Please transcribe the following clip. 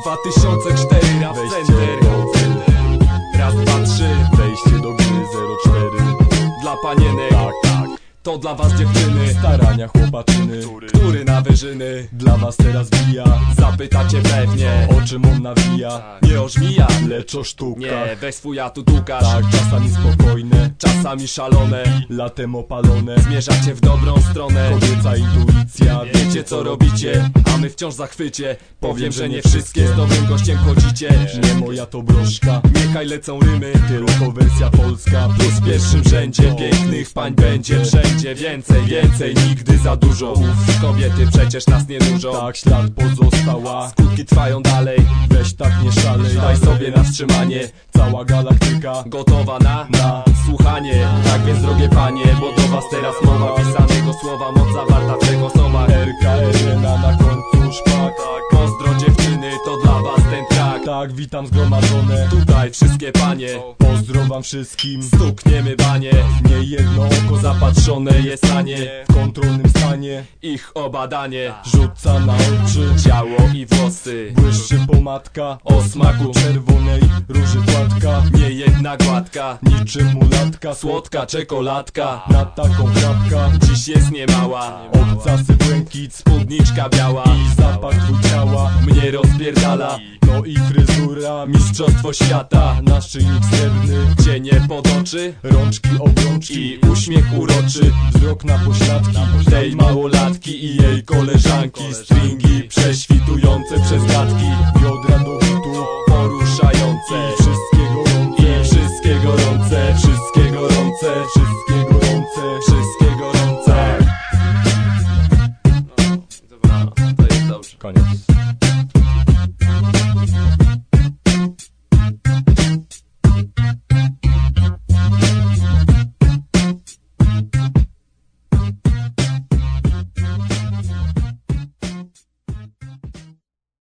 2004 Rap Center. Raz, dwa, trzy. Wejście do gry 04. Dla panienek, Tak, to dla was dziewczyny. starania chłopaczyny. Który na wyżyny? Dla was teraz bija. Zapytacie pewnie, O czym on nawija? nie o żmija, Lecz o sztukach. nie, weź swój atu tukasz. Tak, czasami spokojne, Czasami szalone, latem opalone. zmierzacie w dobrą stronę. Kobieca intuicja. Wiecie co robicie, a my wciąż zachwycie. Powiem, że nie wszystkie z dobrym gościem chodzicie. Nie moja to broszka, Niechaj lecą rymy, tylko wersja polska. plus w pierwszym rzędzie. Pięknych pań będzie wszędzie więcej, więcej, nigdy za dużo. Uff, kobiety przecież nas nie nużą. Tak ślad pozostała. Skutki trwają dalej, Weź tak nie szalej. daj sobie na wstrzymanie. Cała galaktyka Gotowa na słuchanie. Tak więc drogie panie, bo do was teraz mowa pisanego słowa, moc zawarta w tego słowach. RKR na końcu szpak. Pozdro dziewczyny, to dla was ten track. Tak, witam zgromadzone. Tutaj wszystkie panie, Pozdro wam wszystkim. stukniemy banie. Nie jedno oko Zapatrzone jest na nie, w kontrolnym stanie. ich obadanie. Rzuca na oczy, Ciało i włosy, błyszczy pomadka. o smaku Czerwonej róży płatka. nie jedna gładka, Niczym mulatka, słodka czekoladka. na taką krapka. Dziś jest niemała, Obcasy błękit spódniczka biała i zapach twój ciała. mnie rozpierdala. No i fryzura, Mistrzostwo świata, naszyjnik srebrny. cienie pod oczy Rączki, obrączki i uśmiech uroczy wzrok na pośladki tej małolatki i jej koleżanki. Stringi prześwitujące przez gadki, biodra do bitu poruszające i wszystkie gorące. i wszystkie gorące, wszystkie gorące, Wszystkie gorące. wszystkie gorące. No, dobra, to jest dobrze. Koniec.